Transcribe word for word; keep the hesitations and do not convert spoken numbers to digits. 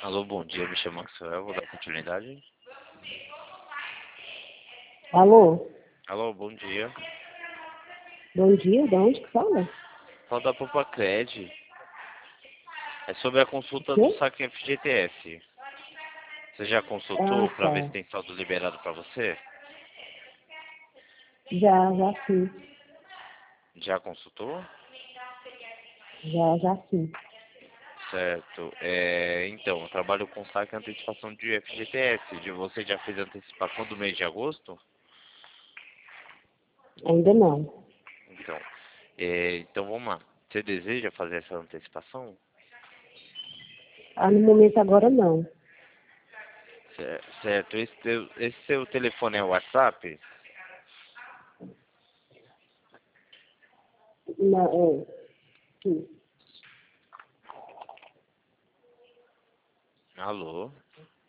Alô, bom dia, me chamo Maxwell, vou dar continuidade. Alô? Alô, bom dia. Bom dia, de onde que fala? Fala da Popacred. É sobre a consulta do Quê? saque F G T S. Você já Ah, consultou para ver se tá. tem saldo liberado para você? Já, já sim. Já consultou? Já, já sim. Certo. É, então, eu trabalho com saque e antecipação de F G T S. De você já fez antecipação do mês de agosto? Ainda não. Então, é, então vamos lá. Você deseja fazer essa antecipação? Ah, no momento agora não. Cer- Certo. Esse, teu- esse seu telefone é o WhatsApp? Não, é. Sim. Alô?